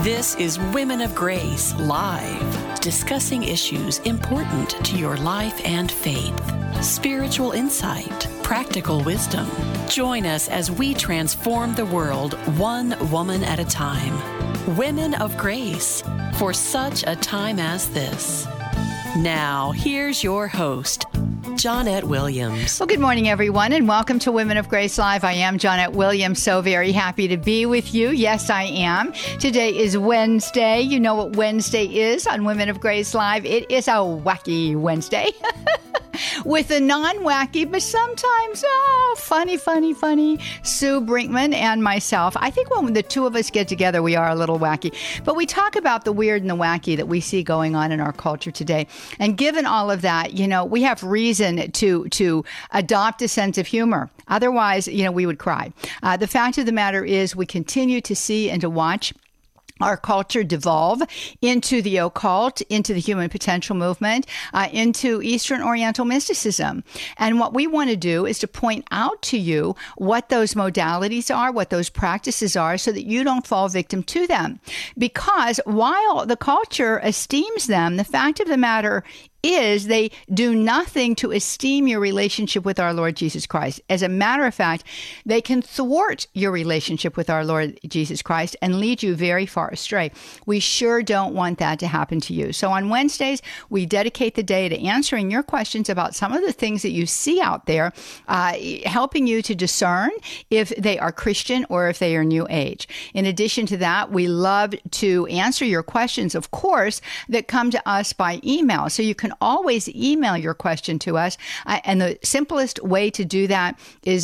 This is Women of Grace Live, discussing issues important to your life and faith. Spiritual insight, practical wisdom. Join us as we transform the world one woman at a time. Women of Grace, for such a time as this. Now, here's your host, Johnnette Williams. Well, good morning, everyone, and welcome to Women of Grace Live. I am Johnnette Williams, so very happy to be with you. Yes, I am. Today is Wednesday. You know what Wednesday is on Women of Grace Live. It is a wacky Wednesday. With a non-wacky, but sometimes, funny, Sue Brinkman and myself. I think when the two of us get together, we are a little wacky. But we talk about the weird and the wacky that we see going on in our culture today. And given all of that, we have reason to adopt a sense of humor. Otherwise, we would cry. The fact of the matter is we continue to see and to watch our culture devolve into the occult, into the human potential movement, into Eastern Oriental mysticism. And what we want to do is to point out to you what those modalities are, what those practices are, so that you don't fall victim to them. Because while the culture esteems them, the fact of the matter is they do nothing to esteem your relationship with our Lord Jesus Christ. As a matter of fact, they can thwart your relationship with our Lord Jesus Christ and lead you very far astray. We sure don't want that to happen to you. So on Wednesdays, we dedicate the day to answering your questions about some of the things that you see out there, helping you to discern if they are Christian or if they are New Age. In addition to that, we love to answer your questions, of course, that come to us by email. So you can always email your question to us. And the simplest way to do that is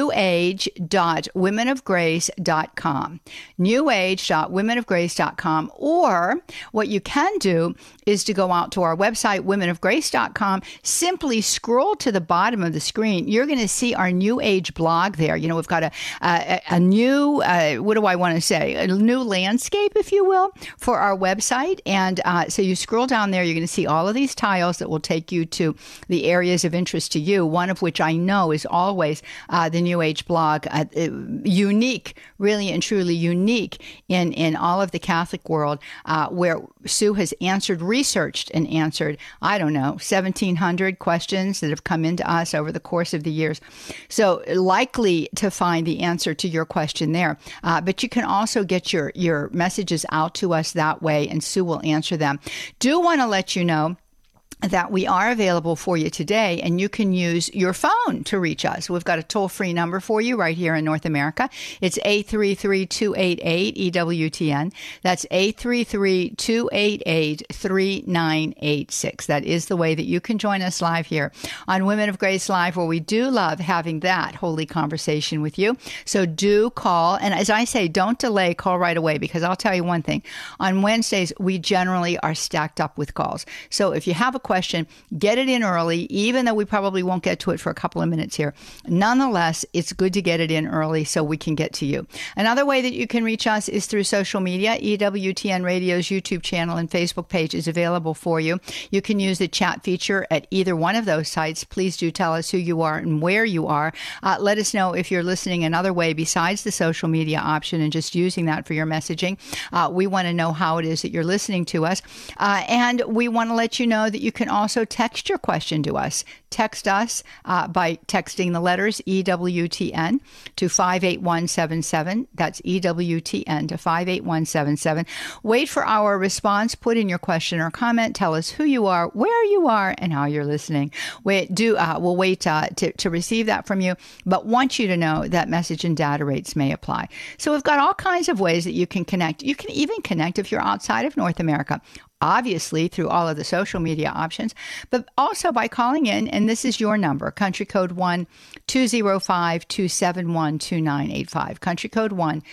newage.womenofgrace.com. newage.womenofgrace.com. Or what you can do is to go out to our website, womenofgrace.com. Simply scroll to the bottom of the screen. You're going to see our New Age blog there. We've got a new, what do I want to say? A new landscape, if you will, for our website. And so you scroll down there, you're going to see all of these tiles that will take you to the areas of interest to you, one of which I know is always the New Age blog, unique, really and truly unique in all of the Catholic world, where Sue has researched and answered, 1,700 questions that have come into us over the course of the years. So likely to find the answer to your question there. But you can also get your messages out to us that way, and Sue will answer them. Do want to let you know that we are available for you today, and you can use your phone to reach us. We've got a toll-free number for you right here in North America. It's 833-288-EWTN. That's 833-288-3986. That is the way that you can join us live here on Women of Grace Live, where we do love having that holy conversation with you. So do call. And as I say, don't delay, call right away, because I'll tell you one thing. On Wednesdays, we generally are stacked up with calls. So if you have a question, get it in early, even though we probably won't get to it for a couple of minutes here. Nonetheless, it's good to get it in early so we can get to you. Another way that you can reach us is through social media. EWTN Radio's YouTube channel and Facebook page is available for you. You can use the chat feature at either one of those sites. Please do tell us who you are and where you are. Let us know if you're listening another way besides the social media option and just using that for your messaging. We want to know how it is that you're listening to us. And we want to let you know that you can also text your question to us. Text us by texting the letters EWTN to 58177. That's EWTN to 58177. Wait for our response. Put in your question or comment. Tell us who you are, where you are, and how you're listening. We'll wait to receive that from you, but want you to know that message and data rates may apply. So we've got all kinds of ways that you can connect. You can even connect if you're outside of North America. Obviously through all of the social media options, but also by calling in, and this is your number, country code 1-205-271-2985. Country code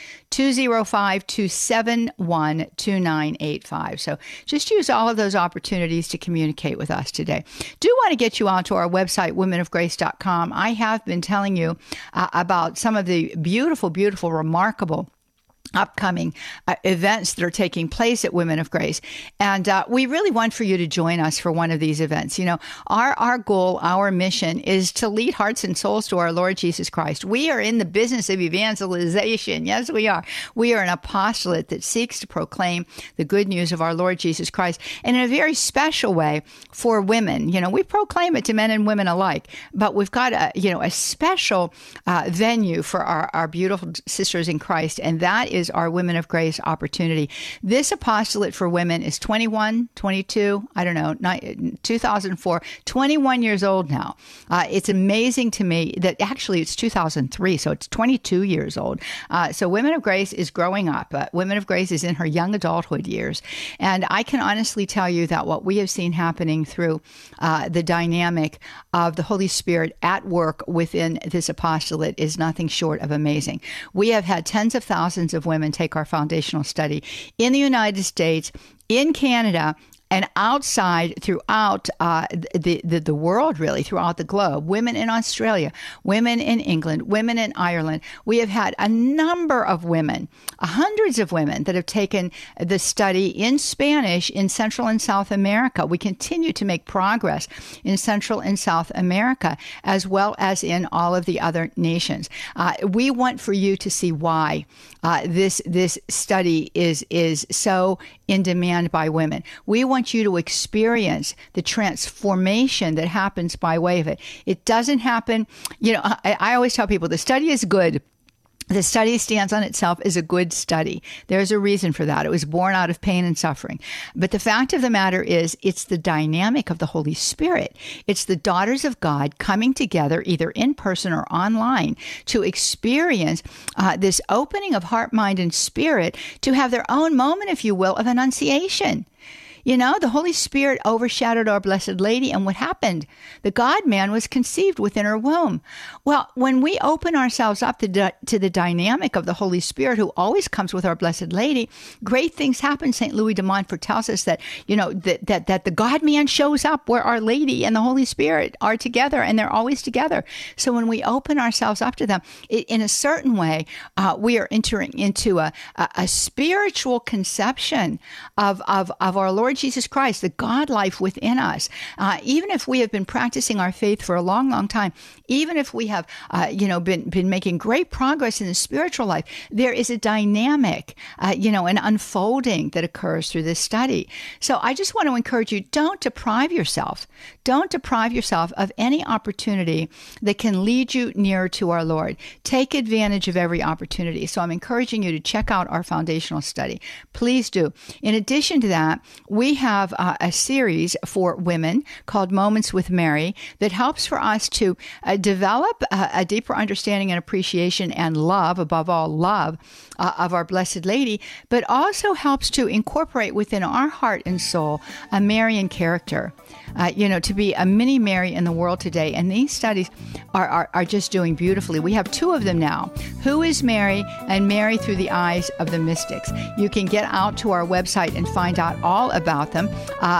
1-205-271-2985. So just use all of those opportunities to communicate with us today. Do want to get you onto our website, womenofgrace.com. I have been telling you about some of the beautiful, remarkable upcoming events that are taking place at Women of Grace. And we really want for you to join us for one of these events. You know, our goal, our mission is to lead hearts and souls to our Lord Jesus Christ. We are in the business of evangelization. Yes, we are. We are an apostolate that seeks to proclaim the good news of our Lord Jesus Christ, and in a very special way for women. You know, we proclaim it to men and women alike, but we've got a special venue for our beautiful sisters in Christ, and that is our Women of Grace opportunity. This apostolate for women is 21, 22, 2004, 21 years old now. It's amazing to me that actually it's 2003, so it's 22 years old. So Women of Grace is growing up. Women of Grace is in her young adulthood years. And I can honestly tell you that what we have seen happening through the dynamic of the Holy Spirit at work within this apostolate is nothing short of amazing. We have had tens of thousands of women take our foundational study in the United States, in Canada, and outside throughout the world, really, throughout the globe. Women in Australia, women in England, women in Ireland. We have had a number of women, hundreds of women that have taken the study in Spanish in Central and South America. We continue to make progress in Central and South America, as well as in all of the other nations. We want for you to see why this study is so in demand by women. We want you to experience the transformation that happens by way of it. It doesn't happen, I always tell people the study is good. The study stands on itself as a good study. There's a reason for that. It was born out of pain and suffering. But the fact of the matter is, it's the dynamic of the Holy Spirit. It's the daughters of God coming together, either in person or online, to experience this opening of heart, mind, and spirit, to have their own moment, if you will, of annunciation. You know, the Holy Spirit overshadowed our Blessed Lady, and what happened? The God-man was conceived within her womb. Well, when we open ourselves up to the dynamic of the Holy Spirit, who always comes with our Blessed Lady, great things happen. St. Louis de Montfort tells us that, that the God-man shows up where Our Lady and the Holy Spirit are together, and they're always together. So when we open ourselves up to them, in a certain way, we are entering into a spiritual conception of our Lord Jesus Christ, the God life within us. Even if we have been practicing our faith for a long, long time, even if we have, been making great progress in the spiritual life, there is a dynamic, an unfolding that occurs through this study. So I just want to encourage you, don't deprive yourself. Don't deprive yourself of any opportunity that can lead you nearer to our Lord. Take advantage of every opportunity. So I'm encouraging you to check out our foundational study. Please do. In addition to that, we have a series for women called Moments with Mary that helps for us to develop a deeper understanding and appreciation and love, above all love, of our Blessed Lady, but also helps to incorporate within our heart and soul a Marian character, to be a mini Mary in the world today. And these studies are just doing beautifully. We have two of them now, Who is Mary and Mary Through the Eyes of the Mystics. You can get out to our website and find out all about them.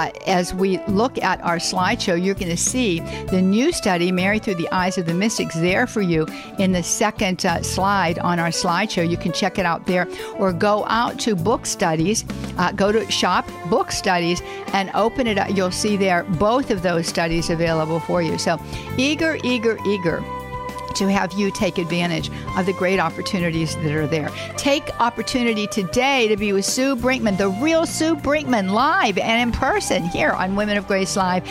As we look at our slideshow, you're going to see the new study, Mary Through the Eyes of the Mystics, there for you in the second slide on our slideshow. You can check it out there, or go out to Book Studies, go to Shop Book Studies and open it up. You'll see there both of those studies available for you. So eager to have you take advantage of the great opportunities that are there. Take opportunity today to be with Sue Brinkman, the real Sue Brinkman, live and in person here on Women of Grace Live,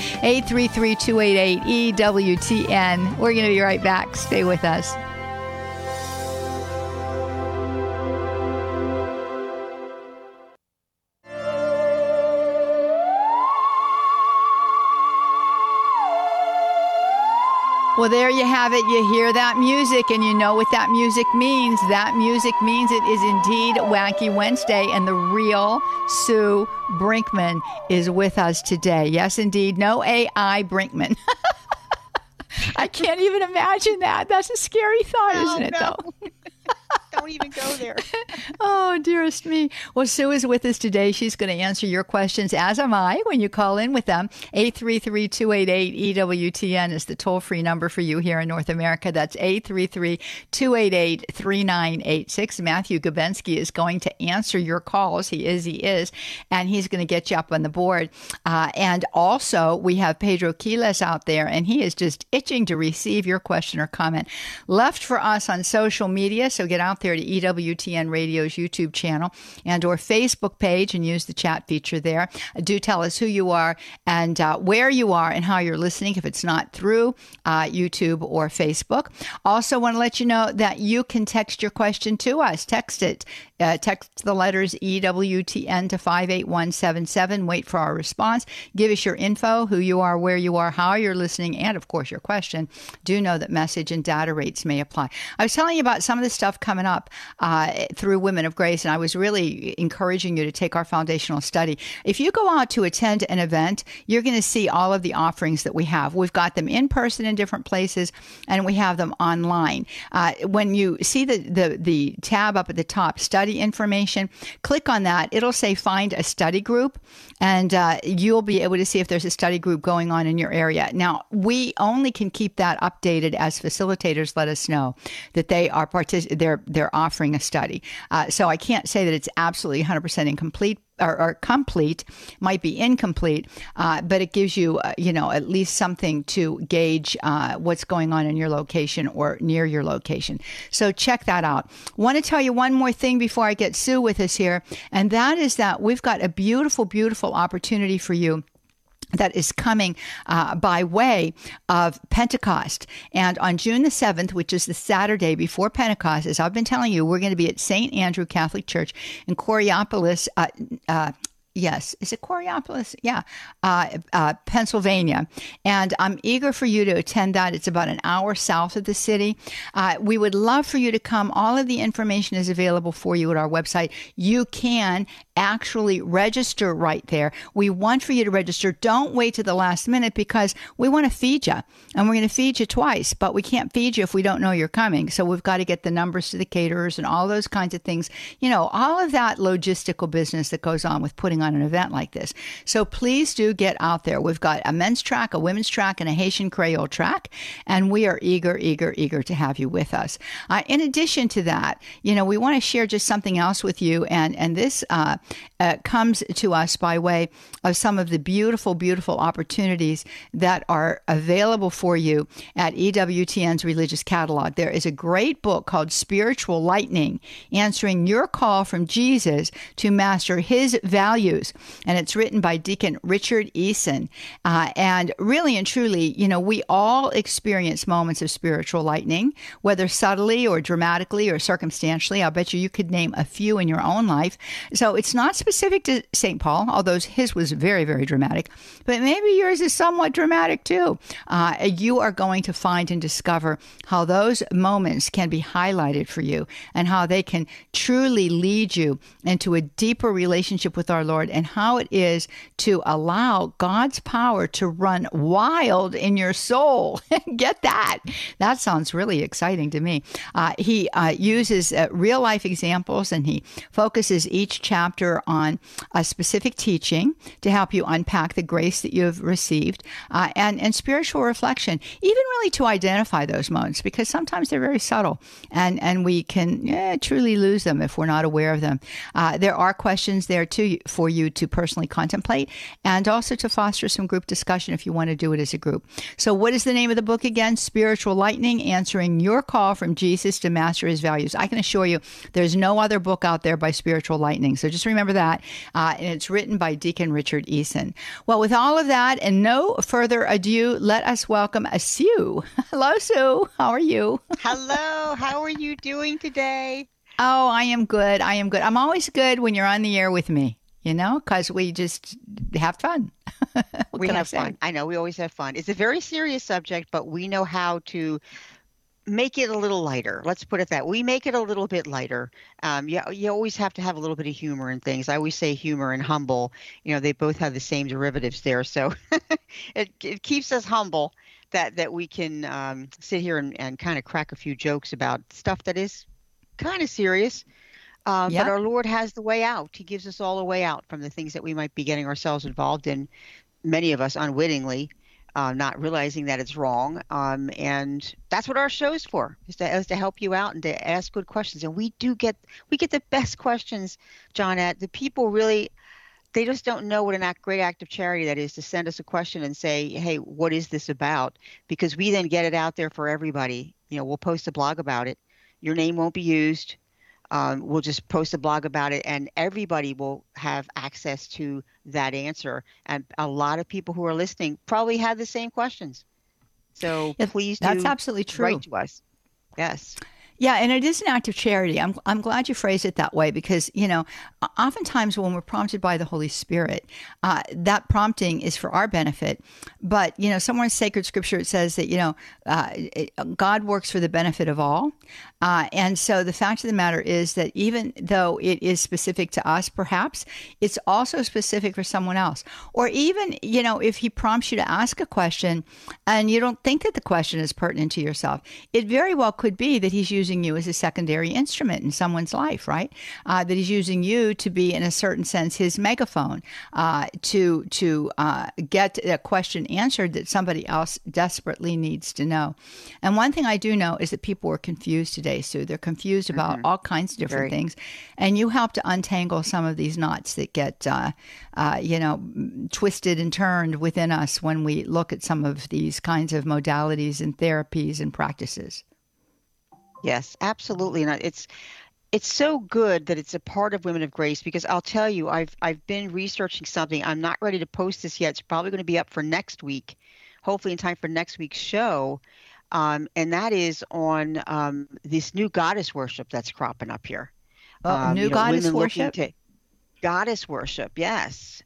833-288-EWTN. We're going to be right back. Stay with us. Well, there you have it. You hear that music, and you know what that music means. That music means it is indeed Wacky Wednesday, and the real Sue Brinkman is with us today. Yes, indeed. No AI Brinkman. I can't even imagine that. That's a scary thought, isn't it, though? Don't even go there. Oh, dearest me. Well, Sue is with us today. She's going to answer your questions, as am I, when you call in with them. 833-288-EWTN is the toll-free number for you here in North America. That's 833-288-3986. Matthew Gabensky is going to answer your calls. He is. And he's going to get you up on the board. And also, we have Pedro Quiles out there, and he is just itching to receive your question or comment left for us on social media. So get out there to EWTN Radio's YouTube channel and or Facebook page and use the chat feature there. Do tell us who you are and where you are and how you're listening if it's not through YouTube or Facebook. Also want to let you know that you can text your question to us. Text it. Text the letters EWTN to 58177. Wait for our response. Give us your info, who you are, where you are, how you're listening, and of course your question. Do know that message and data rates may apply. I was telling you about some of the stuff coming up through Women of Grace, and I was really encouraging you to take our foundational study. If you go out to attend an event, you're going to see all of the offerings that we have. We've got them in person in different places, and we have them online. When you see the tab up at the top, study information, click on that. It'll say find a study group, and you'll be able to see if there's a study group going on in your area. Now, we only can keep that updated as facilitators let us know that they are they're offering a study. So I can't say that it's absolutely 100% incomplete. Or complete, might be incomplete, but it gives you, at least something to gauge what's going on in your location or near your location. So check that out. Want to tell you one more thing before I get Sue with us here, and that is that we've got a beautiful, beautiful opportunity for you that is coming by way of Pentecost. And on June the 7th, which is the Saturday before Pentecost, as I've been telling you, we're going to be at St. Andrew Catholic Church in Coraopolis, yes. Is it Coraopolis? Yeah. Pennsylvania. And I'm eager for you to attend that. It's about an hour south of the city. We would love for you to come. All of the information is available for you at our website. You can actually register right there. We want for you to register. Don't wait to the last minute because we want to feed you. And we're going to feed you twice, but we can't feed you if we don't know you're coming. So we've got to get the numbers to the caterers and all those kinds of things. All of that logistical business that goes on with putting on an event like this. So please do get out there. We've got a men's track, a women's track, and a Haitian Creole track, and we are eager to have you with us. In addition to that, we want to share just something else with you, and this comes to us by way of some of the beautiful, beautiful opportunities that are available for you at EWTN's Religious Catalog. There is a great book called Spiritual Lightning, answering your call from Jesus to master his values. And it's written by Deacon Richard Eason. And really and truly, we all experience moments of spiritual lightning, whether subtly or dramatically or circumstantially. I'll bet you could name a few in your own life. So it's not specific to St. Paul, although his was very, very dramatic. But maybe yours is somewhat dramatic too. You are going to find and discover how those moments can be highlighted for you and how they can truly lead you into a deeper relationship with our Lord, and how it is to allow God's power to run wild in your soul. Get that? That sounds really exciting to me. He uses real life examples, and he focuses each chapter on a specific teaching to help you unpack the grace that you've received, and spiritual reflection, even really to identify those moments, because sometimes they're very subtle, and we can truly lose them if we're not aware of them. There are questions there too for you to personally contemplate, and also to foster some group discussion if you want to do it as a group. So what is the name of the book again? Spiritual Lightning, answering your call from Jesus to master his values. I can assure you there's no other book out there by Spiritual Lightning. So just remember that. And it's written by Deacon Richard Eason. Well, with all of that and no further ado, let us welcome Sue. Hello, Sue. How are you? Hello. How are you doing today? Oh, I am good. I'm always good when you're on the air with me, because we just have fun. We have fun. I know we always have fun. It's a very serious subject, but we know how to make it a little lighter. Let's put it that. We make it a little bit lighter. You always have to have a little bit of humor in things. I always say humor and humble. They both have the same derivatives there. So it keeps us humble that we can sit here and kind of crack a few jokes about stuff that is kind of serious. But our Lord has the way out. He gives us all a way out from the things that we might be getting ourselves involved in, many of us unwittingly, not realizing that it's wrong. And that's what our show's for, is to help you out and to ask good questions. And we get the best questions, Johnette. The people really, they just don't know what a great act of charity that is, to send us a question and say, hey, what is this about? Because we then get it out there for everybody. We'll post a blog about it. Your name won't be used. We'll just post a blog about it, and everybody will have access to that answer. And a lot of people who are listening probably have the same questions. So please that's absolutely true. Write to us. Yes. Yeah, and it is an act of charity. I'm glad you phrased it that way, because, oftentimes when we're prompted by the Holy Spirit, that prompting is for our benefit. But, somewhere in sacred scripture, it says that, God works for the benefit of all. And so the fact of the matter is that even though it is specific to us, perhaps it's also specific for someone else. Or even, if he prompts you to ask a question and you don't think that the question is pertinent to yourself, it very well could be that he's using you as a secondary instrument in someone's life, right? That he's using you to be, in a certain sense, his megaphone, to get a question answered that somebody else desperately needs to know. And one thing I do know is that people are confused today, Sue. They're confused about all kinds of different things. And you help to untangle some of these knots that get, twisted and turned within us when we look at some of these kinds of modalities and therapies and practices. Yes, absolutely. And it's so good that it's a part of Women of Grace, because I'll tell you, I've been researching something. I'm not ready to post this yet. It's probably going to be up for next week, hopefully in time for next week's show. And that is on this new goddess worship that's cropping up here. New goddess worship? Goddess worship, yes.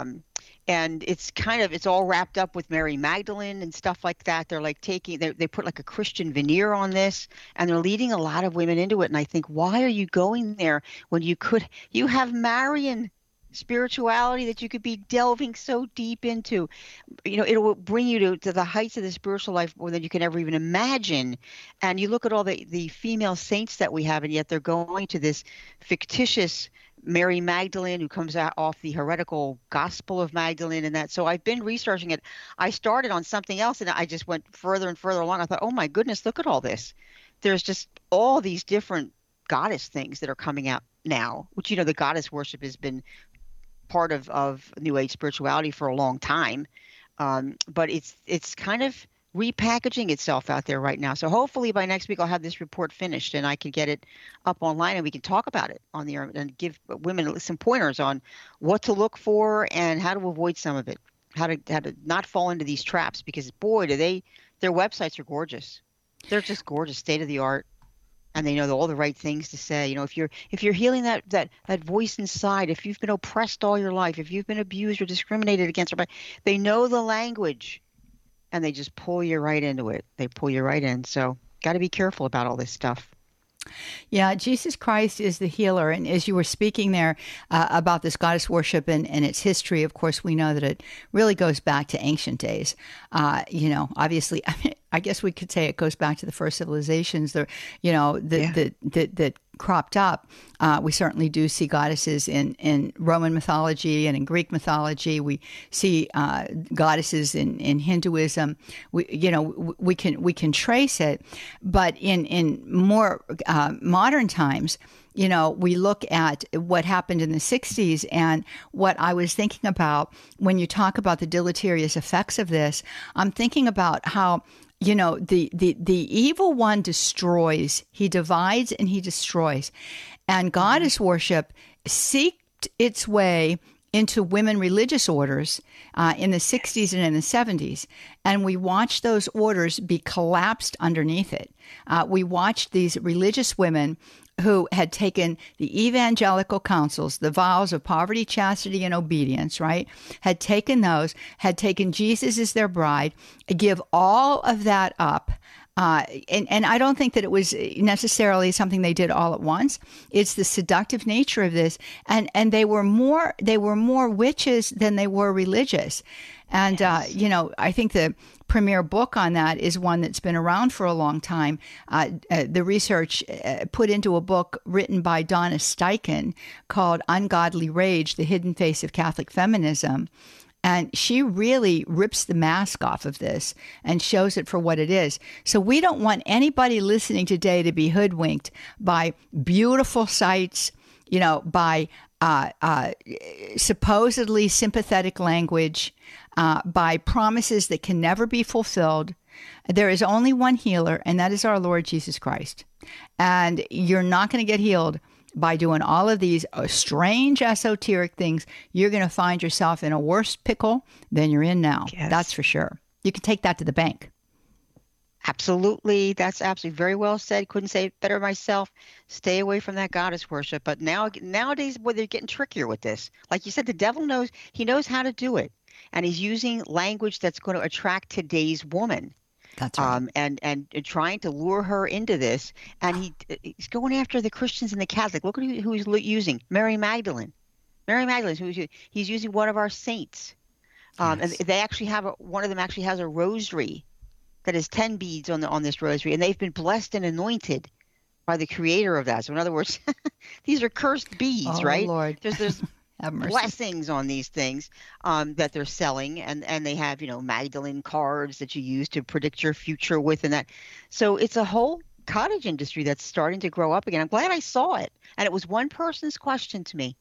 And it's all wrapped up with Mary Magdalene and stuff like that. They're like they put like a Christian veneer on this, and they're leading a lot of women into it. And I think, why are you going there when you have Marian spirituality that you could be delving so deep into? It will bring you to the heights of the spiritual life more than you can ever even imagine. And you look at all the female saints that we have, and yet they're going to this fictitious Mary Magdalene, who comes out off the heretical Gospel of Magdalene and that. So I've been researching it. I started on something else, and I just went further and further along. I thought, oh my goodness, look at all this. There's just all these different goddess things that are coming out now, which, the goddess worship has been part of New Age spirituality for a long time. But it's kind of repackaging itself out there right now. So hopefully by next week I'll have this report finished and I can get it up online and we can talk about it on the air and give women some pointers on what to look for and how to avoid some of it, how to not fall into these traps, because boy, their websites are gorgeous. They're just gorgeous, state of the art, and they know all the right things to say. If you're healing that voice inside, if you've been oppressed all your life, if you've been abused or discriminated against, they know the language. And they just pull you right into it. They pull you right in. So got to be careful about all this stuff. Yeah, Jesus Christ is the healer. And as you were speaking there about this goddess worship and its history, of course, we know that it really goes back to ancient days. Obviously, I guess we could say it goes back to the first civilizations that cropped up. We certainly do see goddesses in Roman mythology and in Greek mythology. We see goddesses in Hinduism. We can trace it, but in more modern times, we look at what happened in the 60s, and what I was thinking about when you talk about the deleterious effects of this, I'm thinking about how the evil one destroys, he divides and he destroys. And goddess worship seeked its way into women religious orders in the 60s and in the 70s. And we watched those orders be collapsed underneath it. We watched these religious women who had taken the evangelical counsels, the vows of poverty, chastity, and obedience, right? Had taken those, had taken Jesus as their bride, give all of that up. And I don't think that it was necessarily something they did all at once. It's the seductive nature of this. And they were more witches than they were religious. And, I think the premier book on that is one that's been around for a long time. The research put into a book written by Donna Steichen called Ungodly Rage, The Hidden Face of Catholic Feminism. And she really rips the mask off of this and shows it for what it is. So we don't want anybody listening today to be hoodwinked by beautiful sights, by supposedly sympathetic language, by promises that can never be fulfilled. There is only one healer, and that is our Lord Jesus Christ. And you're not going to get healed by doing all of these strange esoteric things. You're going to find yourself in a worse pickle than you're in now. Yes. That's for sure. You can take that to the bank. Absolutely. That's absolutely very well said. Couldn't say it better myself. Stay away from that goddess worship. But nowadays, they're getting trickier with this. Like you said, the devil knows how to do it. And he's using language that's going to attract today's woman. That's right. And trying to lure her into this. And he's going after the Christians and the Catholic. Look at who he's using. Mary Magdalene. He's using one of our saints. Yes. And they actually one of them actually has a rosary that has 10 beads on this rosary. And they've been blessed and anointed by the creator of that. So in other words, these are cursed beads, right? Lord. There's blessings on these things that they're selling, and they have Magdalene cards that you use to predict your future with, and that. So it's a whole cottage industry that's starting to grow up again. I'm glad I saw it, and it was one person's question to me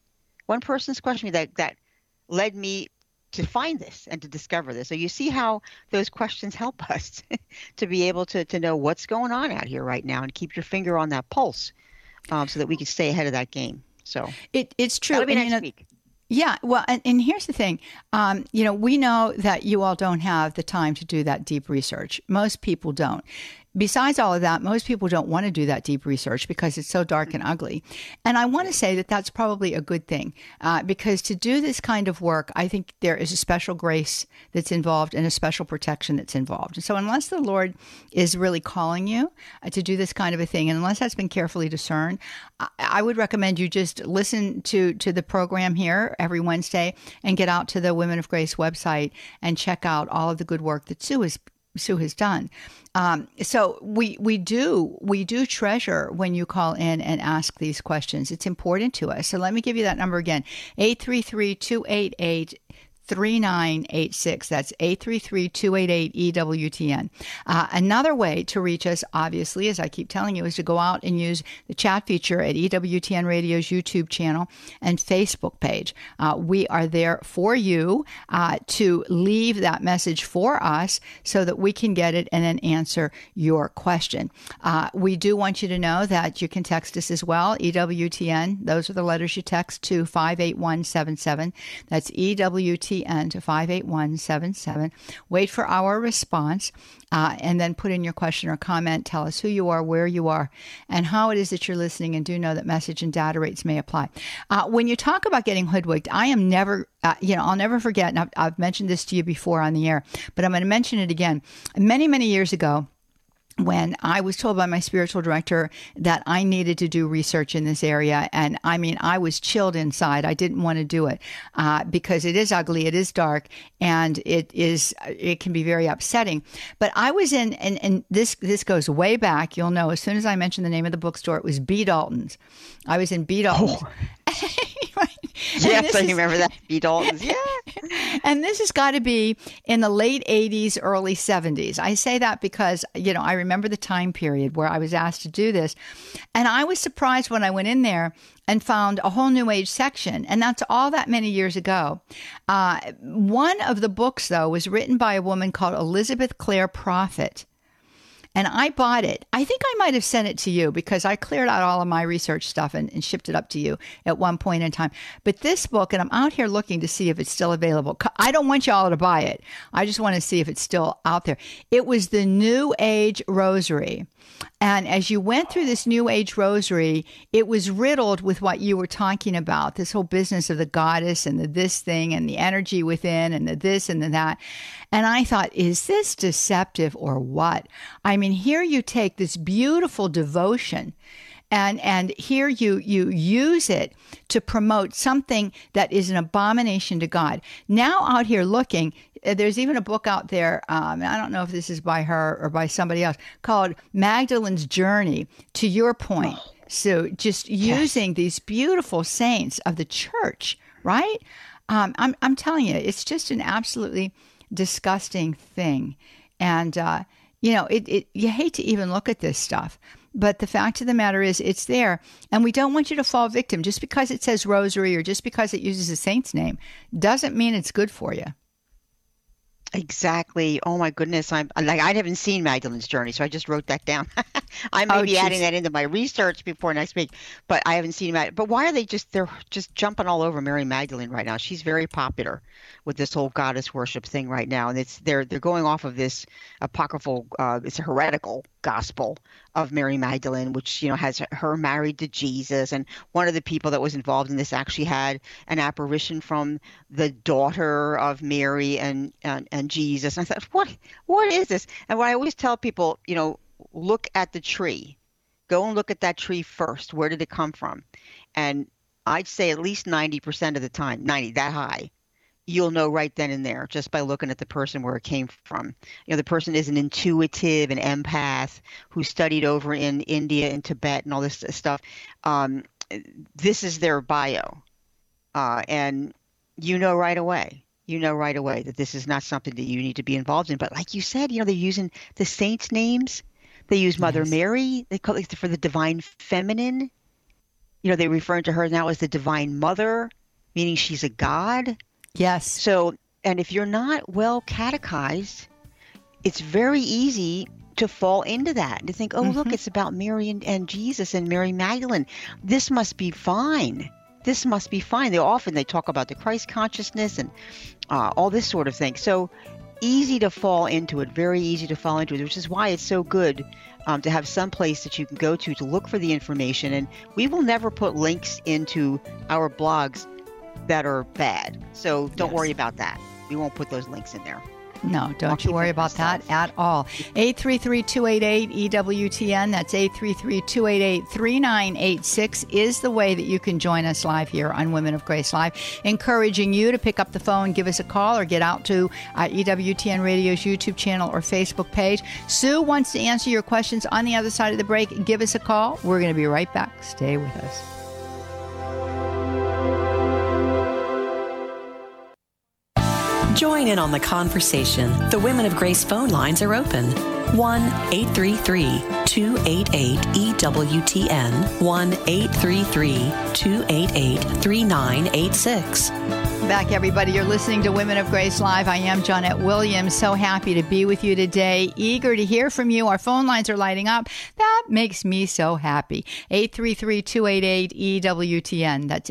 that led me to find this and to discover this. So you see how those questions help us to be able to know what's going on out here right now and keep your finger on that pulse, so that we can stay ahead of that game. So it's true. That'll be next week. Yeah. Well, and here's the thing. We know that you all don't have the time to do that deep research. Most people don't. Besides all of that, most people don't want to do that deep research because it's so dark and ugly. And I want to say that that's probably a good thing, because to do this kind of work, I think there is a special grace that's involved and a special protection that's involved. And so unless the Lord is really calling you to do this kind of a thing, and unless that's been carefully discerned, I would recommend you just listen to the program here every Wednesday and get out to the Women of Grace website and check out all of the good work that Sue has done. So we do treasure when you call in and ask these questions. It's important to us. So let me give you that number again, 833-288-3986. That's 833-288-EWTN. Another way to reach us, obviously, as I keep telling you, is to go out and use the chat feature at EWTN Radio's YouTube channel and Facebook page. We are there for you to leave that message for us so that we can get it and then answer your question. We do want you to know that you can text us as well, EWTN. Those are the letters you text to 58177. That's EWTN to 58177. Wait for our response, and then put in your question or comment. Tell us who you are, where you are, and how it is that you're listening, and do know that message and data rates may apply. When you talk about getting hoodwinked, I am never, I'll never forget, and I've mentioned this to you before on the air, but I'm going to mention it again. Many, many years ago, when I was told by my spiritual director that I needed to do research in this area. And I mean, I was chilled inside. I didn't want to do it because it is ugly, it is dark, and it can be very upsetting. But I was in, and this goes way back. You'll know as soon as I mention the name of the bookstore, it was B. Dalton's. I was in B. Dalton's. Oh. Right. Yes, I remember that. B. Dalton's, yeah. And this has got to be in the late 80s, early 70s. I say that because, I remember the time period where I was asked to do this. And I was surprised when I went in there and found a whole New Age section. And that's all that many years ago. One of the books, though, was written by a woman called Elizabeth Clare Prophet. And I bought it. I think I might have sent it to you because I cleared out all of my research stuff and shipped it up to you at one point in time. But this book, and I'm out here looking to see if it's still available. I don't want y'all to buy it. I just want to see if it's still out there. It was the New Age Rosary. And as you went through this New Age Rosary, it was riddled with what you were talking about, this whole business of the goddess and the this thing and the energy within and the this and the that. And I thought, is this deceptive or what? I mean, here you take this beautiful devotion and here you use it to promote something that is an abomination to God. Now out here looking, there's even a book out there, and I don't know if this is by her or by somebody else, called Magdalene's Journey, to your point. Oh. So just using these beautiful saints of the church, right? I'm telling you, it's just an absolutely disgusting thing. And, you hate to even look at this stuff. But the fact of the matter is it's there. And we don't want you to fall victim. Just because it says rosary or just because it uses a saint's name doesn't mean it's good for you. Exactly. Oh my goodness. I haven't seen Magdalene's Journey, so I just wrote that down. I may be adding that into my research before next week, but I haven't seen it. But why are they're just jumping all over Mary Magdalene right now? She's very popular with this whole goddess worship thing right now, and they're going off of this apocryphal, it's a heretical gospel of Mary Magdalene, which has her married to Jesus, and one of the people that was involved in this actually had an apparition from the daughter of Mary and Jesus. And I thought, what is this? And what I always tell people, look at the tree. Go and look at that tree first. Where did it come from? And I'd say at least 90% of the time, 90, that high, you'll know right then and there just by looking at the person where it came from. The person is an intuitive, an empath who studied over in India and Tibet and all this stuff. This is their bio. And right away. Right away that this is not something that you need to be involved in. But like you said, they're using the saints' names. They use Mother Mary. They call it for the divine feminine. They refer to her now as the divine mother, meaning she's a god. Yes. So, and if you're not well catechized, it's very easy to fall into that and to think, look, it's about Mary and Jesus and Mary Magdalene. This must be fine. This must be fine. They talk about the Christ consciousness and all this sort of thing. So easy to fall into it, very easy to fall into it, which is why it's so good to have some place that you can go to look for the information. And we will never put links into our blogs that are bad. So don't worry about that. We won't put those links in there. No, don't you worry about that at all. 833-288-EWTN. That's 833-288-3986 is the way that you can join us live here on Women of Grace Live. Encouraging you to pick up the phone, give us a call, or get out to EWTN Radio's YouTube channel or Facebook page. Sue wants to answer your questions on the other side of the break. Give us a call. We're going to be right back. Stay with us. Join in on the conversation. The Women of Grace phone lines are open. 1-833-288-EWTN. 1-833-288-3986. Back, everybody. You're listening to Women of Grace Live. I am Johnette Williams. So happy to be with you today. Eager to hear from you. Our phone lines are lighting up. That makes me so happy. 833-288-EWTN. That's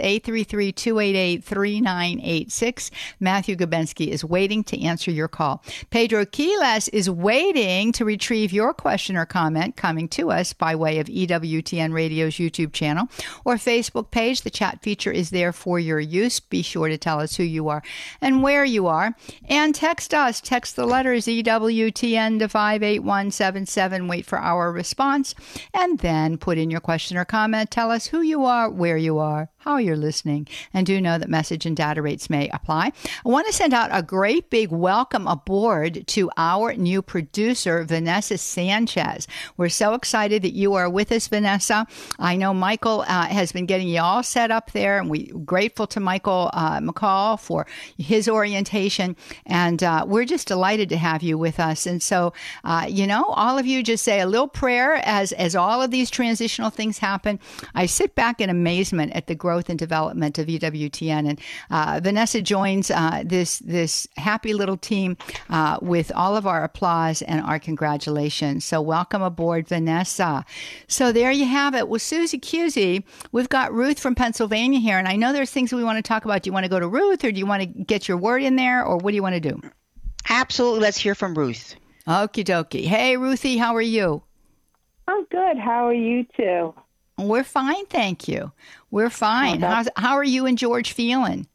833-288-3986. Matthew Gabensky is waiting to answer your call. Pedro Quiles is waiting to retrieve your question or comment coming to us by way of EWTN Radio's YouTube channel or Facebook page. The chat feature is there for your use. Be sure to tell us who you are and where you are. And text us. Text the letters EWTN to 58177. Wait for our response. And then put in your question or comment. Tell us who you are, where you are, how you're listening, and do know that message and data rates may apply. I want to send out a great big welcome aboard to our new producer, Vanessa Sanchez. We're so excited that you are with us, Vanessa. I know Michael has been getting you all set up there, and we're grateful to Michael McCall for his orientation, and we're just delighted to have you with us. And so, all of you just say a little prayer as all of these transitional things happen. I sit back in amazement at the growth and development of EWTN, and Vanessa joins this happy little team with all of our applause and our congratulations. So welcome aboard, Vanessa. So there you have it. Well, Susie Cusey, we've got Ruth from Pennsylvania here, and I know there's things we want to talk about. Do you want to go to Ruth, or do you want to get your word in there, or what do you want to do? Absolutely. Let's hear from Ruth. Okie dokie. Hey, Ruthie, how are you? I'm good. How are you two? We're fine, thank you. We're fine. How are you and George feeling?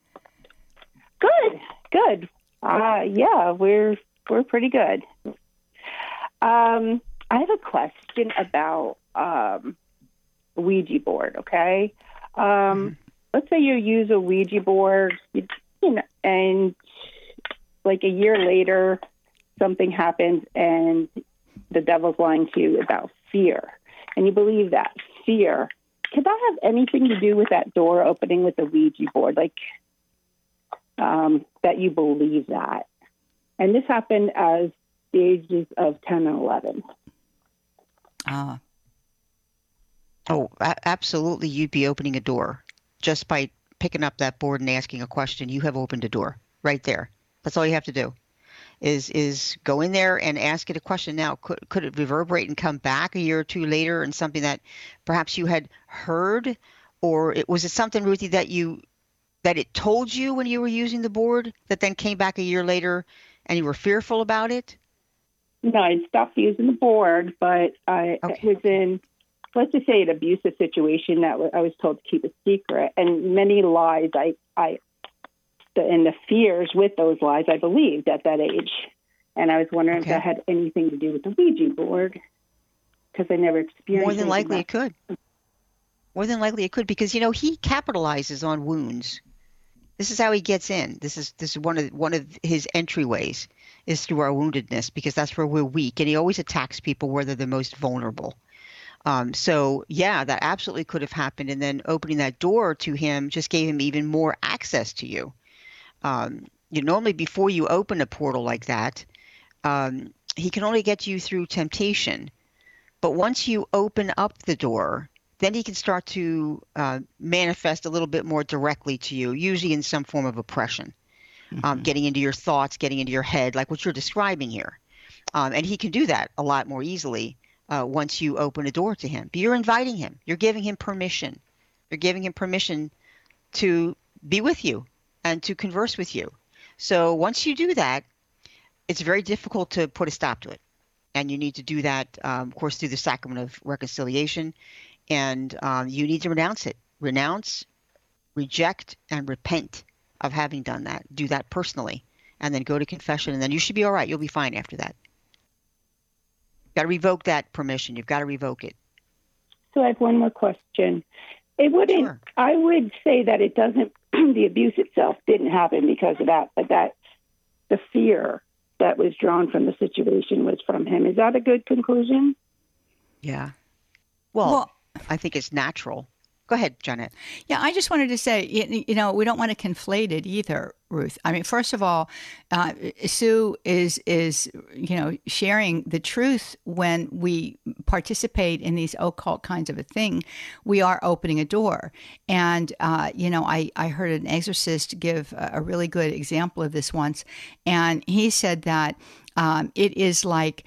Good. Yeah, we're pretty good. I have a question about Ouija board. Okay, let's say you use a Ouija board, and like a year later, something happens and the devil's lying to you about fear. And you believe that fear. Could that have anything to do with that door opening with the Ouija board? Like, that you believe that. And this happened as the ages of 10 and 11. Absolutely. You'd be opening a door just by picking up that board and asking a question. You have opened a door right there. That's all you have to do is go in there and ask it a question. Now, could it reverberate and come back a year or two later and something that perhaps you had heard, or was it something, Ruthie, that it told you when you were using the board that then came back a year later and you were fearful about it? No, I stopped using the board, but I was in, let's just say, an abusive situation that I was told to keep a secret, and many lies and the fears with those lies I believed at that age. And I was wondering if that had anything to do with the Ouija board, because I never experienced it. More than likely it could. More than likely it could, because, he capitalizes on wounds. This is how he gets in. This is one of his entryways is through our woundedness, because that's where we're weak. And he always attacks people where they're the most vulnerable. So, yeah, that absolutely could have happened. And then opening that door to him just gave him even more access to you. Normally before you open a portal like that, he can only get you through temptation. But once you open up the door, then he can start to manifest a little bit more directly to you, usually in some form of oppression, getting into your thoughts, getting into your head, like what you're describing here. And he can do that a lot more easily once you open a door to him. But you're inviting him. You're giving him permission. You're giving him permission to be with you and to converse with you. So once you do that, it's very difficult to put a stop to it. And you need to do that, of course, through the sacrament of reconciliation. And you need to renounce it. Renounce, reject, and repent of having done that. Do that personally. And then go to confession. And then you should be all right. You'll be fine after that. You've got to revoke that permission. You've got to revoke it. So I have one more question. It wouldn't. Sure. I would say that it doesn't. The abuse itself didn't happen because of that, but that the fear that was drawn from the situation was from him. Is that a good conclusion? Yeah. Well, I think it's natural. Go ahead, Janet. Yeah, I just wanted to say, we don't want to conflate it either, Ruth. I mean, first of all, Sue is sharing the truth. When we participate in these occult kinds of a thing, we are opening a door. And, I heard an exorcist give a really good example of this once. And he said that it is like,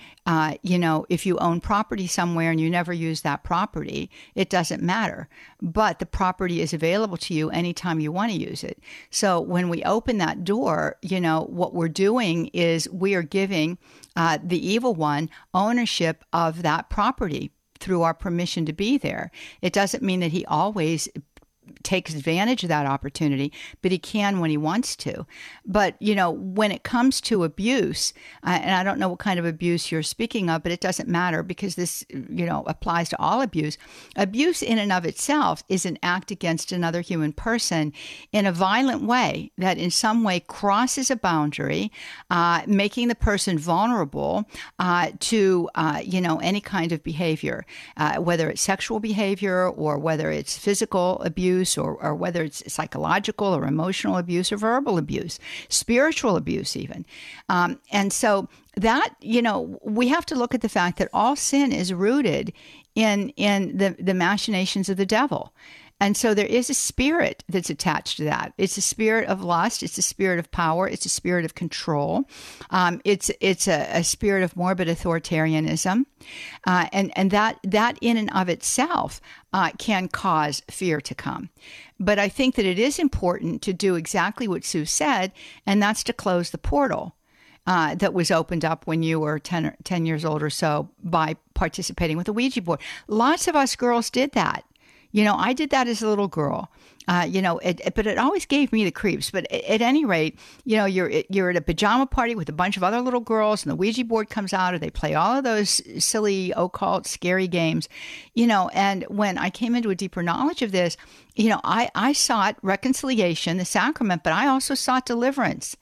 if you own property somewhere and you never use that property, it doesn't matter. But the property is available to you anytime you want to use it. So when we open that door, what we're doing is we are giving the evil one ownership of that property through our permission to be there. It doesn't mean that he always takes advantage of that opportunity, but he can when he wants to. But, when it comes to abuse, and I don't know what kind of abuse you're speaking of, but it doesn't matter because this, applies to all abuse. Abuse in and of itself is an act against another human person in a violent way that in some way crosses a boundary, making the person vulnerable to, any kind of behavior, whether it's sexual behavior or whether it's physical abuse, or whether it's psychological or emotional abuse or verbal abuse, spiritual abuse even. And so that, we have to look at the fact that all sin is rooted in the machinations of the devil. And so there is a spirit that's attached to that. It's a spirit of lust. It's a spirit of power. It's a spirit of control. It's a spirit of morbid authoritarianism. And that in and of itself can cause fear to come. But I think that it is important to do exactly what Sue said, and that's to close the portal that was opened up when you were 10 years old or so by participating with the Ouija board. Lots of us girls did that. I did that as a little girl, but it always gave me the creeps. But at any rate, you're at a pajama party with a bunch of other little girls and the Ouija board comes out, or they play all of those silly, occult, scary games, and when I came into a deeper knowledge of this, I sought reconciliation, the sacrament, but I also sought deliverance.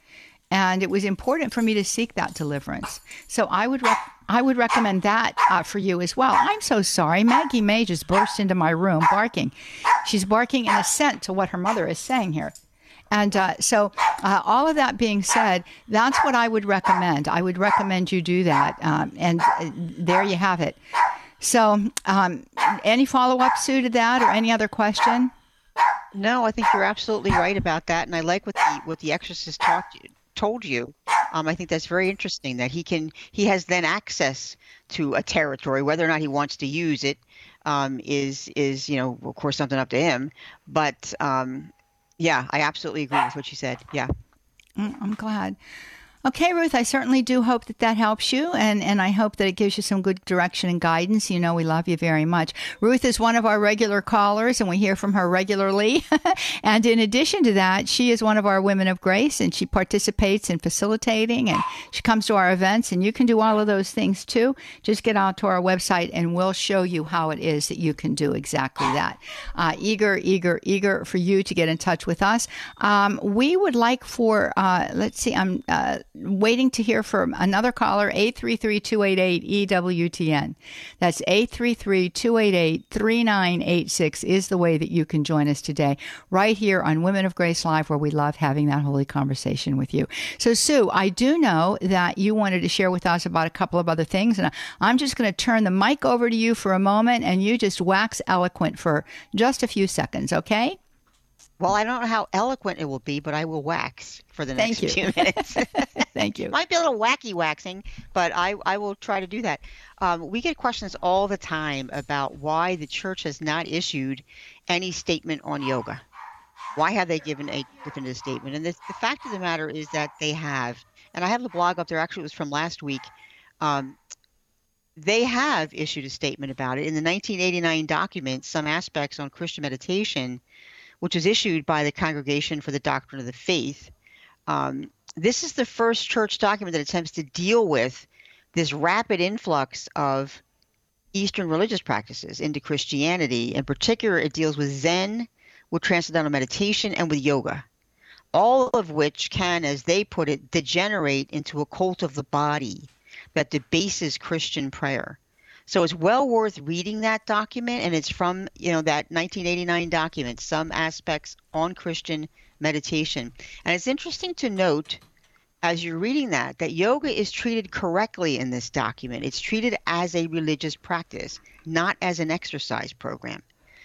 And it was important for me to seek that deliverance. So I would recommend that for you as well. I'm so sorry. Maggie May just burst into my room barking. She's barking in assent to what her mother is saying here. And so all of that being said, that's what I would recommend. I would recommend you do that. And there you have it. So any follow-up, Sue, to that, or any other question? No, I think you're absolutely right about that. And I like what the exorcist told you. I think that's very interesting that he has then access to a territory. Whether or not he wants to use it is of course something up to him. But yeah, I absolutely agree with what you said. Yeah. I'm glad. Okay, Ruth, I certainly do hope that helps you, and I hope that it gives you some good direction and guidance. You know, we love you very much. Ruth is one of our regular callers, and we hear from her regularly. And in addition to that, she is one of our Women of Grace, and she participates in facilitating, and she comes to our events, and you can do all of those things too. Just get out to our website, and we'll show you how it is that you can do exactly that. Eager for you to get in touch with us. We would like for, let's see, I'm waiting to hear from another caller, 833-288-EWTN. That's 833-288-3986 is the way that you can join us today, right here on Women of Grace Live, where we love having that holy conversation with you. So, Sue, I do know that you wanted to share with us about a couple of other things, and I'm just going to turn the mic over to you for a moment, and you just wax eloquent for just a few seconds, okay? Well, I don't know how eloquent it will be, but I will wax for the next few minutes. Thank you. Might be a little wacky waxing, but I will try to do that. We get questions all the time about why the church has not issued any statement on yoga. Why have they given a definitive statement? And the fact of the matter is that they have. And I have the blog up there. Actually, it was from last week. They have issued a statement about it. In the 1989 document, Some Aspects on Christian Meditation, which was issued by the Congregation for the Doctrine of the Faith. This is the first church document that attempts to deal with this rapid influx of Eastern religious practices into Christianity. In particular, it deals with Zen, with Transcendental Meditation, and with yoga, all of which can, as they put it, degenerate into a cult of the body that debases Christian prayer. So it's well worth reading that document, and it's from, that 1989 document, Some Aspects on Christian Meditation. And it's interesting to note, as you're reading that yoga is treated correctly in this document. It's treated as a religious practice, not as an exercise program,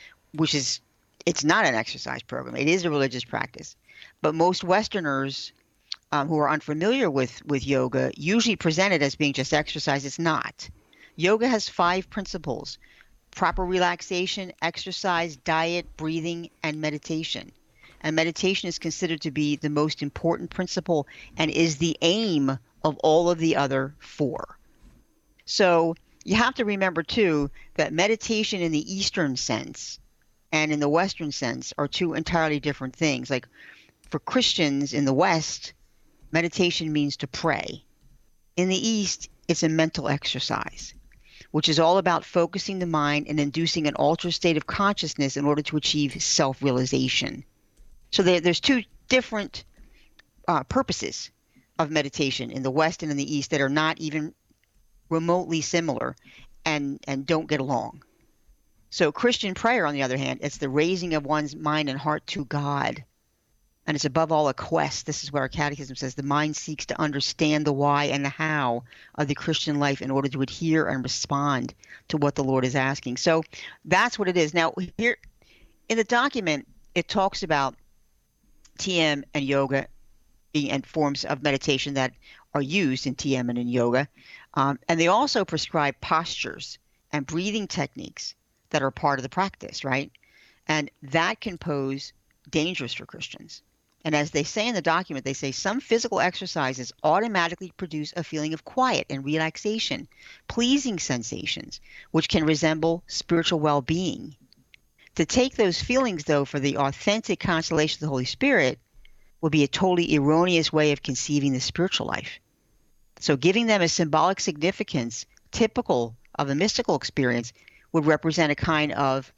it's not an exercise program. It is a religious practice. But most Westerners who are unfamiliar with yoga usually present it as being just exercise. It's not. Yoga has 5 principles: proper relaxation, exercise, diet, breathing, and meditation. And meditation is considered to be the most important principle and is the aim of all of the other 4. So you have to remember, too, that meditation in the Eastern sense and in the Western sense are 2 entirely different things. Like for Christians in the West, meditation means to pray. In the East, it's a mental exercise, which is all about focusing the mind and inducing an altered state of consciousness in order to achieve self-realization. So there's 2 different purposes of meditation in the West and in the East that are not even remotely similar and don't get along. So Christian prayer, on the other hand, it's the raising of one's mind and heart to God. And it's above all a quest. This is what our catechism says. The mind seeks to understand the why and the how of the Christian life in order to adhere and respond to what the Lord is asking. So that's what it is. Now, here in the document, it talks about TM and yoga and forms of meditation that are used in TM and in yoga. And they also prescribe postures and breathing techniques that are part of the practice, right? And that can pose dangers for Christians. And as they say in the document, they say some physical exercises automatically produce a feeling of quiet and relaxation, pleasing sensations, which can resemble spiritual well-being. To take those feelings, though, for the authentic consolation of the Holy Spirit would be a totally erroneous way of conceiving the spiritual life. So giving them a symbolic significance typical of a mystical experience would represent a kind of,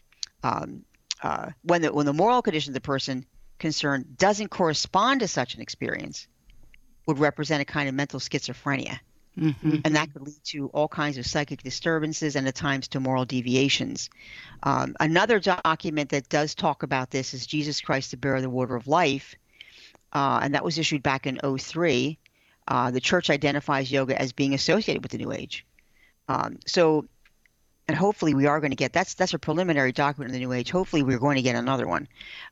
when the moral condition of the person concerned doesn't correspond to such an experience, would represent a kind of mental schizophrenia. Mm-hmm. And that could lead to all kinds of psychic disturbances and at times to moral deviations. Another document that does talk about this is Jesus Christ, the Bearer of the Water of Life. And that was issued back in 2003. The church identifies yoga as being associated with the New Age. And hopefully we are going to get, that's a preliminary document of the New Age. Hopefully we're going to get another one.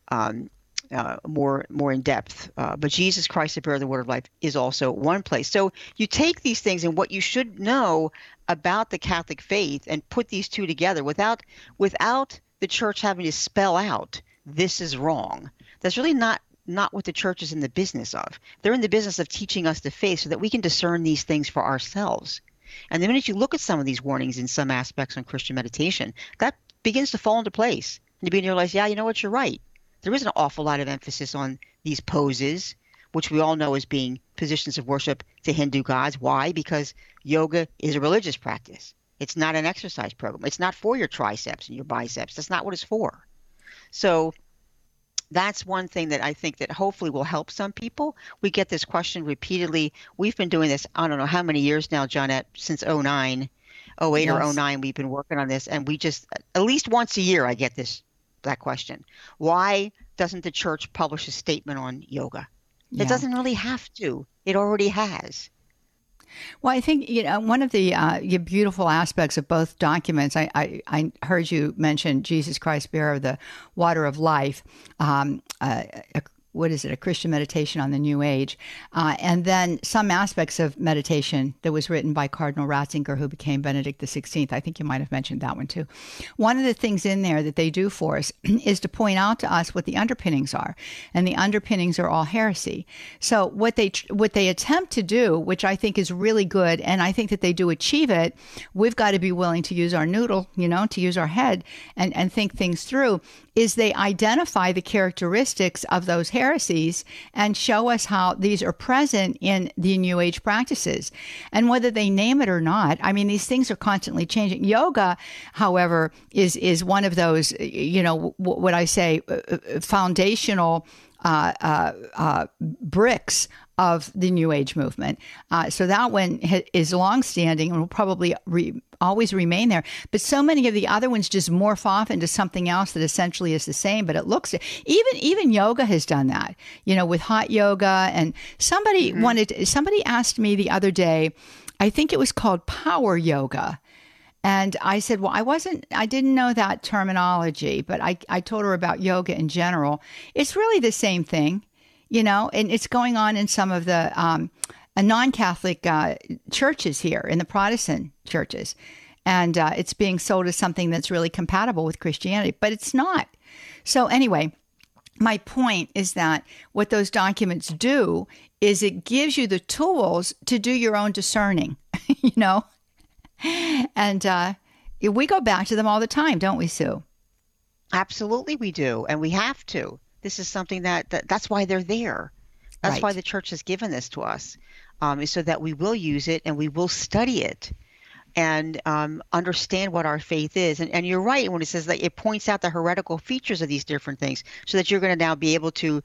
More in depth. But Jesus Christ, the Bearer of the Word of Life, is also one place. So you take these things and what you should know about the Catholic faith and put these two together without the church having to spell out, this is wrong. That's really not what the church is in the business of. They're in the business of teaching us the faith so that we can discern these things for ourselves. And the minute you look at some of these warnings in some aspects on Christian meditation, that begins to fall into place. And you begin to realize, yeah, you know what, you're right. There is an awful lot of emphasis on these poses, which we all know as being positions of worship to Hindu gods. Why? Because yoga is a religious practice. It's not an exercise program. It's not for your triceps and your biceps. That's not what it's for. So that's one thing that I think that hopefully will help some people. We get this question repeatedly. We've been doing this, I don't know how many years now, Johnette, since 2008 yes. or 2009, we've been working on this. And we just, at least once a year, I get that question. Why doesn't the church publish a statement on yoga? Yeah. It doesn't really have to. It already has. Well, I think, one of the beautiful aspects of both documents, I heard you mention Jesus Christ, Bearer of the Water of Life, a Christian meditation on the New Age, and then some aspects of meditation that was written by Cardinal Ratzinger, who became Benedict XVI. I think you might have mentioned that one too. One of the things in there that they do for us is to point out to us what the underpinnings are, and the underpinnings are all heresy. So what they attempt to do, which I think is really good, and I think that they do achieve it, we've got to be willing to use our noodle, to use our head and think things through, is they identify the characteristics of those heresies and show us how these are present in the New Age practices. And whether they name it or not, I mean, these things are constantly changing. Yoga, however, is one of those, what I say, foundational bricks of the New Age movement. So that one is longstanding and will probably always remain there. But so many of the other ones just morph off into something else that essentially is the same, but it looks, even yoga has done that, with hot yoga. And somebody asked me the other day, I think it was called power yoga. And I said, well, I didn't know that terminology, but I told her about yoga in general. It's really the same thing, and it's going on in some of the non-Catholic churches here, in the Protestant churches. And it's being sold as something that's really compatible with Christianity, but it's not. So anyway, my point is that what those documents do is it gives you the tools to do your own discerning, And we go back to them all the time, don't we, Sue? Absolutely we do, and we have to. This is something that's why they're there. That's right. Why the church has given this to us, is so that we will use it and we will study it and understand what our faith is. And you're right when it says that it points out the heretical features of these different things so that you're going to now be able to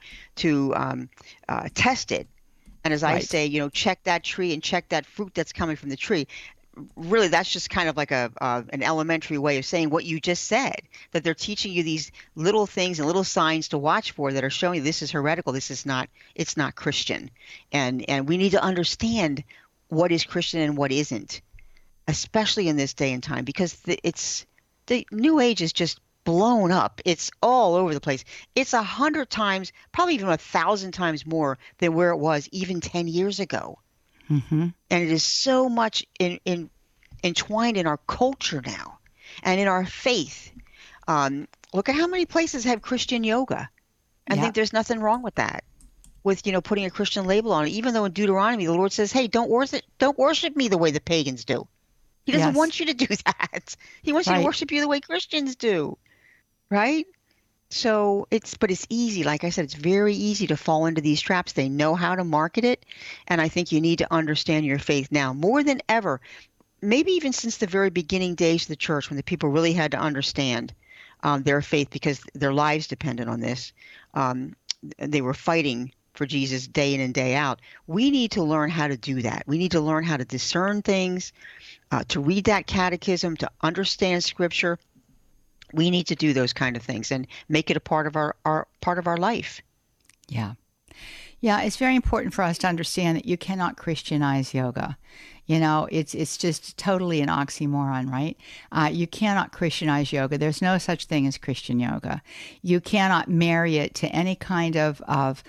test it. And as I say, check that tree and check that fruit that's coming from the tree. Really, that's just kind of like an elementary way of saying what you just said, that they're teaching you these little things and little signs to watch for that are showing you this is heretical, it's not Christian. And we need to understand what is Christian and what isn't, especially in this day and time, because the New Age is just blown up. It's all over the place. It's 100 times, probably even 1,000 times more than where it was even 10 years ago. Mm-hmm. And it is so much entwined in our culture now and in our faith. Look at how many places have Christian yoga. I think there's nothing wrong with that, with putting a Christian label on it. Even though in Deuteronomy the Lord says, "Hey, don't worship me the way the pagans do." He doesn't want you to do that. He wants you to worship you the way Christians do, right? So it's easy. Like I said, it's very easy to fall into these traps. They know how to market it. And I think you need to understand your faith now more than ever, maybe even since the very beginning days of the church, when the people really had to understand their faith because their lives depended on this. They were fighting for Jesus day in and day out. We need to learn how to do that. We need to learn how to discern things, to read that catechism, to understand Scripture. We need to do those kind of things and make it a part of our part of our life. Yeah. Yeah, it's very important for us to understand that you cannot Christianize yoga. You know, it's just totally an oxymoron, right? You cannot Christianize yoga. There's no such thing as Christian yoga. You cannot marry it to any kind of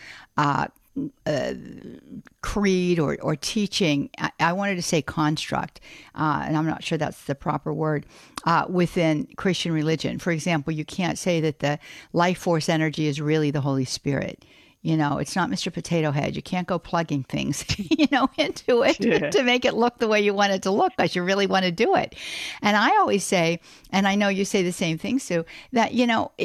creed or teaching. I wanted to say construct, and I'm not sure that's the proper word, within Christian religion. For example, you can't say that the life force energy is really the Holy Spirit. You know, it's not Mr. Potato Head. You can't go plugging things, into it to make it look the way you want it to look because you really want to do it. And I always say, and I know you say the same thing, Sue, that,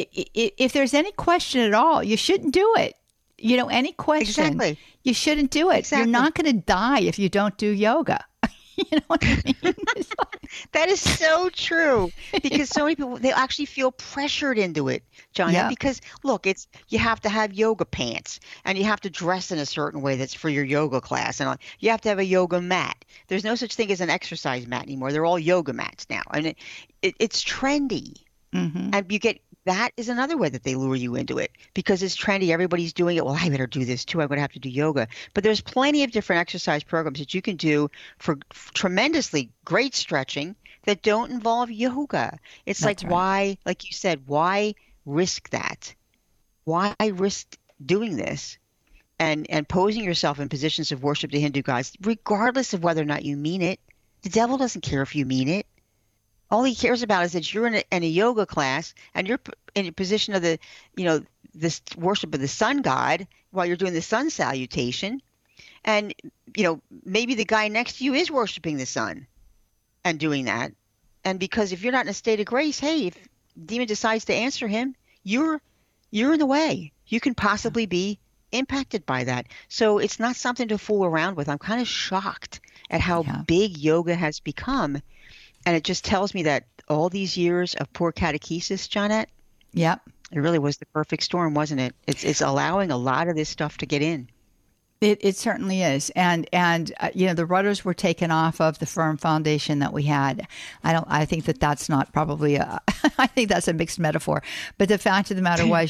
if there's any question at all, you shouldn't do it. Any question, exactly. You shouldn't do it. Exactly. You're not going to die if you don't do yoga. You know what I mean? That is so true, because so many people, they actually feel pressured into it, Johnny, because look, you have to have yoga pants and you have to dress in a certain way that's for your yoga class, and you have to have a yoga mat. There's no such thing as an exercise mat anymore. They're all yoga mats now, and it's trendy. Mm-hmm. And that is another way that they lure you into it, because it's trendy. Everybody's doing it. Well, I better do this too. I'm going to have to do yoga. But there's plenty of different exercise programs that you can do for tremendously great stretching that don't involve yoga. It's That's like, right. Why, like you said, why risk that? Why risk doing this and posing yourself in positions of worship to Hindu gods, regardless of whether or not you mean it? The devil doesn't care if you mean it. All he cares about is that you're in a yoga class and you're in a position of this worship of the sun god while you're doing the sun salutation. And, maybe the guy next to you is worshiping the sun and doing that. And because if you're not in a state of grace, hey, if demon decides to answer him, you're in the way. You can possibly be impacted by that. So it's not something to fool around with. I'm kind of shocked at how big yoga has become. And it just tells me that all these years of poor catechesis, Johnette, it really was the perfect storm, wasn't it? It's allowing a lot of this stuff to get in. It certainly is. And the rudders were taken off of the firm foundation that we had. I think that's not probably I think that's a mixed metaphor. But the fact of the matter was,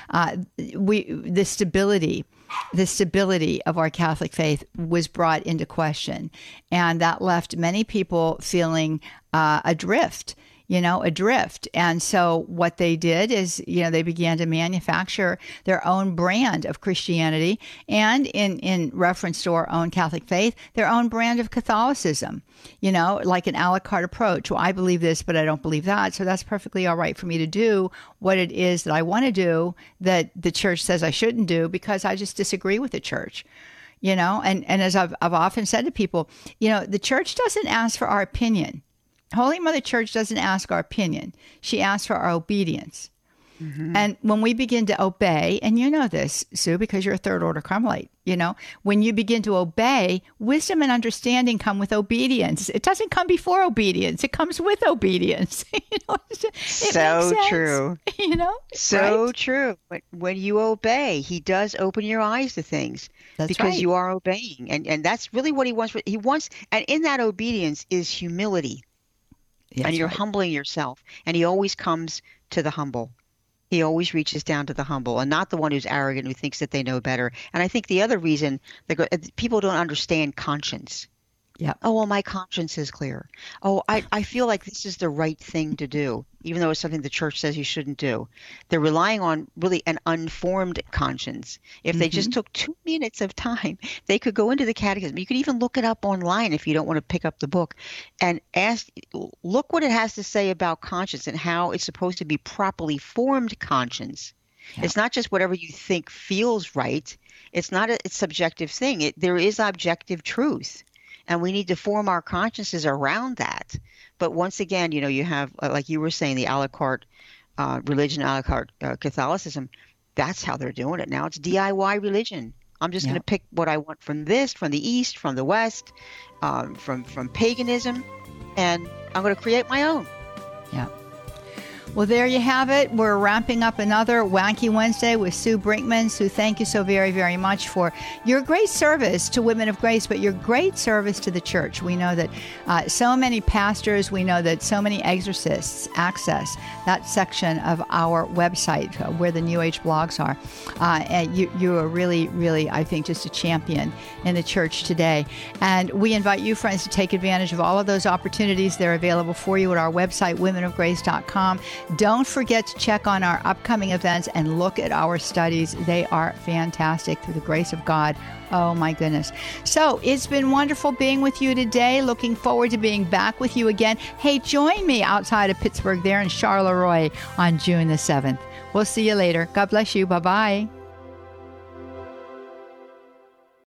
the stability of our Catholic faith was brought into question. And that left many people feeling adrift. And so what they did is, they began to manufacture their own brand of Christianity, and in reference to our own Catholic faith, their own brand of Catholicism, like an a la carte approach. Well, I believe this, but I don't believe that. So that's perfectly all right for me to do what it is that I want to do that the church says I shouldn't do because I just disagree with the church. And as I've often said to people, the church doesn't ask for our opinion. Holy Mother Church doesn't ask our opinion. She asks for our obedience. Mm-hmm. And when we begin to obey, and you know this, Sue, because you're a third order Carmelite, when you begin to obey, wisdom and understanding come with obedience. It doesn't come before obedience. It comes with obedience. So true. So right? true. But when you obey, he does open your eyes to things. That's because right. You are obeying. And that's really what he wants. And in that obedience is humility. That's and you're right. humbling yourself. And he always comes to the humble. He always reaches down to the humble and not the one who's arrogant, who thinks that they know better. And I think the other reason people don't understand conscience. Yeah. Oh, well, my conscience is clear. Oh, I feel like this is the right thing to do, even though it's something the church says you shouldn't do. They're relying on really an unformed conscience. If they just took 2 minutes of time, they could go into the catechism. You could even look it up online if you don't want to pick up the book and look what it has to say about conscience and how it's supposed to be properly formed conscience. Yeah. It's not just whatever you think feels right. It's not a subjective thing. There is objective truth. And we need to form our consciences around that. But once again, you have, like you were saying, the a la carte religion, a la carte Catholicism. That's how they're doing it now. It's DIY religion. I'm just going to pick what I want from the East, from the West, from paganism, and I'm going to create my own. Yeah. Well, there you have it. We're wrapping up another Wacky Wednesday with Sue Brinkman. Sue, thank you so very, very much for your great service to Women of Grace, but your great service to the church. We know that so many pastors, we know that so many exorcists access that section of our website where the New Age blogs are. And you are really, really, I think, just a champion in the church today. And we invite you, friends, to take advantage of all of those opportunities. They're available for you at our website, womenofgrace.com. Don't forget to check on our upcoming events and look at our studies. They are fantastic through the grace of God. Oh, my goodness. So it's been wonderful being with you today. Looking forward to being back with you again. Hey, join me outside of Pittsburgh there in Charleroi on June the 7th. We'll see you later. God bless you. Bye-bye.